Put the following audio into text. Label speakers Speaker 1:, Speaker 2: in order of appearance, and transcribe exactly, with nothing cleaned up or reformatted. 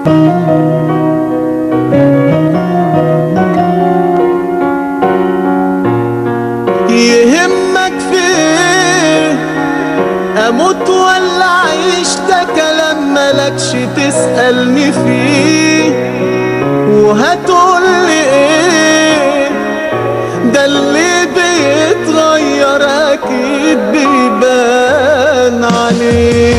Speaker 1: يهمك في ايه اموت ولا اعيش؟ ده كلام ملكش تسألني فيه. وهتقولي ايه؟ ده اللي بيتغير اكيد بيبان عليه.